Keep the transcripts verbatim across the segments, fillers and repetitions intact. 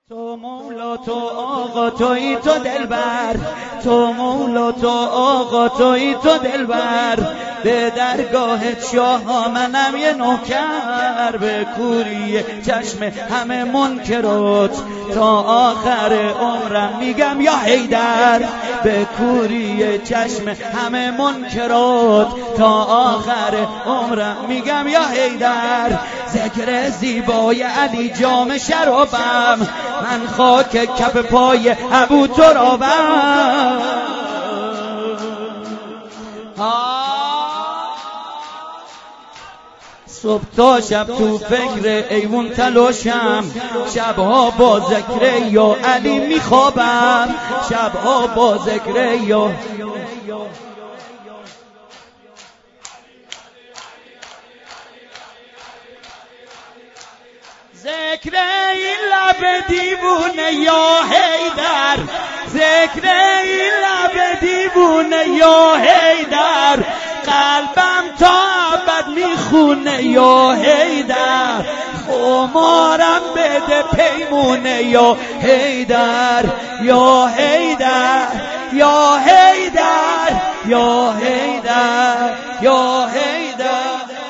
تو مولا تو آقا تویی تو دلبر، تو مولا تو آقا تویی تو دلبر، به درگاهت شاه منم یه نوکر، به کوری چشم همه منکرات تا آخر عمرم میگم یا حیدر، به کوری چشم همه منکرات تا آخر عمرم میگم یا حیدر. ذکر زیبای علی جام شرابم، من خاک کف پای ابو ترابم. صبح تا شب تو فکر ایوون تلاشم، شبها با ذکر یا علی میخوابم، شبها با ذکر یا ذکر این لب دیوونه یا حیدر، ذکر این لب دیوونه یا حیدر، قلبم تا ابد میخونه یا حیدر، خمارم بده پیمونه یا حیدر، یا حیدر یا حیدر یا حیدر یا حیدر.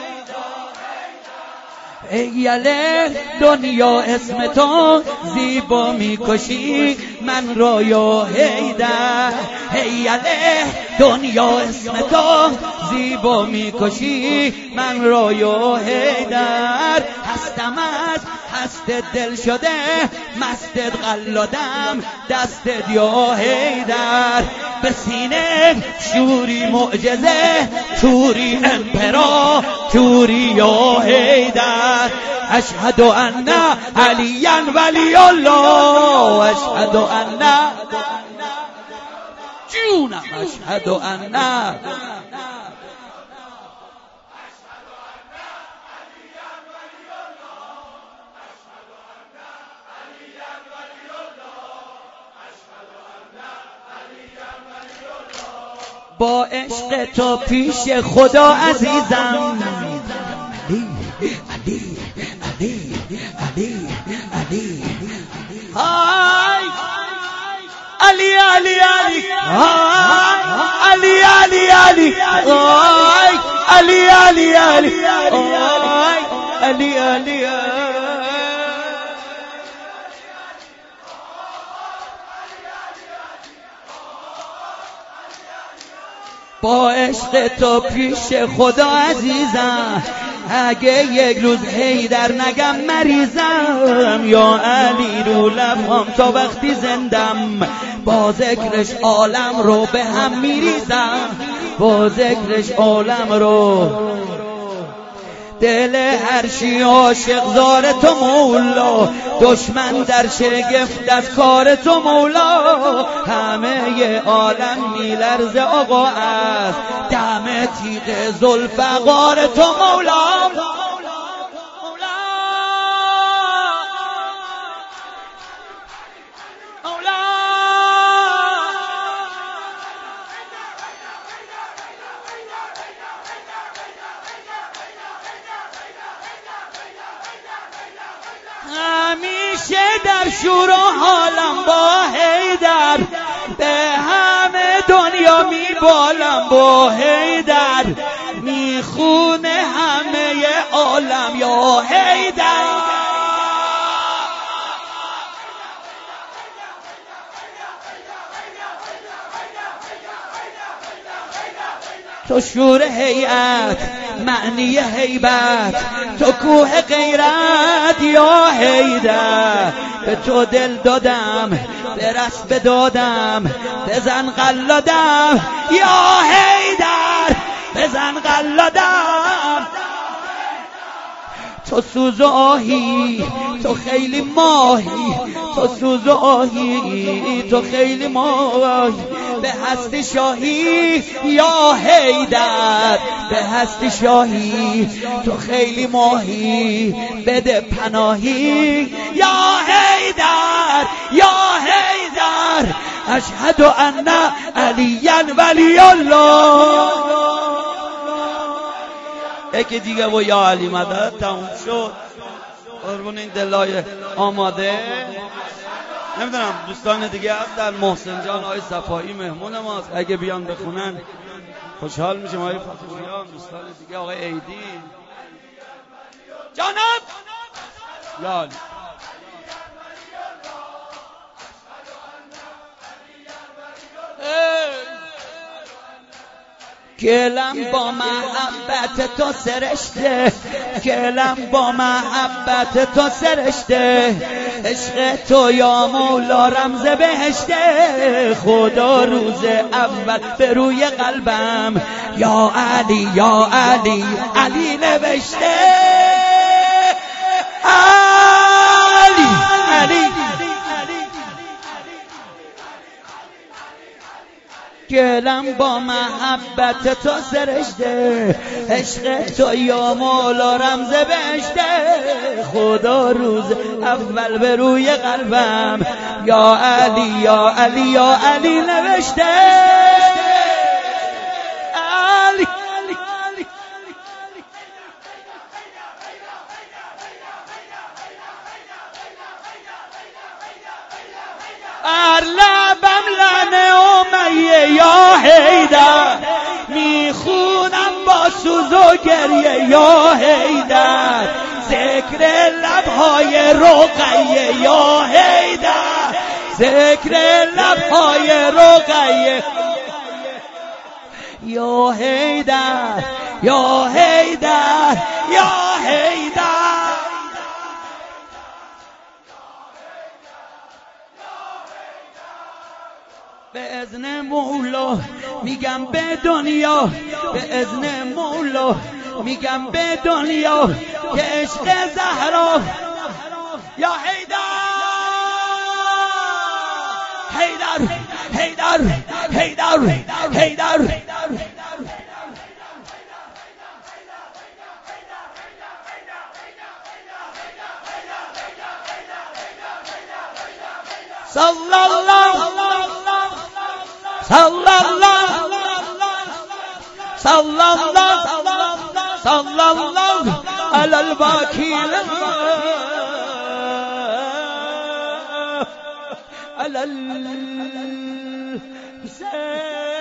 ایله دنیا اسم تو زیبا میکشی من را یا حیدر، ایله دنیا اسم تو زیبا میکشی من را یا حیدر. هستم از هست دل شده مستت قلادم دستت یا حیدر، به سینه شوری معجزه توری امپرا توری یا حیدر. اشهد ان علی ولی الله، اشهد ان جونم اشهد ان با عشق تو پیش خدا عزیزم. علی علی علی علی های علی علی علی های علی علی علی های علی علی علی های علی علی با عشق تو پیش خدا عزیزم، اگه یک روز حیدر نگم مریضم، یا علی رو لبام تا وقتی زندم، با ذکرش عالم رو به هم میریزم، با ذکرش عالم رو. دل هر شی عاشق زار تو مولا، دشمن در شگفت از کار تو مولا، همه عالم میلرزه آقا از دم تیغ ذوالفقار تو مولا. همیشه در شور و حالم با حیدر، به همه دنیا میبالم با حیدر، میخونه همه عالم یا حیدر. تو شور هیئت معنی هیبت، تو کوه غیرت یا حیدر، به تو دل دادم برس بدادم، بزن قلادم یا حیدر، بزن قلادم. تو سوز و آهی تو خیلی ماهی، تو سوز و آهی تو خیلی ماهی، به هستی شاهی یا حیدر، به هستی شاهی تو خیلی ماهی، بده پناهی یا حیدر یا حیدر. اشهد ان علی ولی الله. یکی دیگه و یا علی مدد تموم شد. قربون این دلای آماده نمیدونم دوستان دیگه هستن. محسن جان آقای صفایی مهمون ماست، اگه بیان بخونن خوشحال میشیم. آقای فاطمیان، دوستان دیگه، آقای عیدی جانم لال گلم با محبت تو سرشته، گلم با محبت تو سرشته، عشق تو یا مولا رمز بهشته، خدا روز اول به روی قلبم یا علی یا علی علی نوشته. علی علی گلم با محبت تو سرشته، عشق تو یا مولا رمز بهشته، خدا روز اول به روی قلبم یا علی یا علی یا علی نوشته. علی ار لبم لعنه امیه یا حیدر، میخونم با سوز و گریه یا حیدر، ذکر لبهای رقیه یا حیدر، ذکر لبهای رقیه یا حیدر یا حیدر یا حیدر. به اذن مولا میگم به دنیا، به اذن مولا میگم به دنیا که عشق زهرا یا حیدر حیدر حیدر حیدر حیدر صلی الله صلی الله صلی الله صلی الله علی الباکی علی الحسین.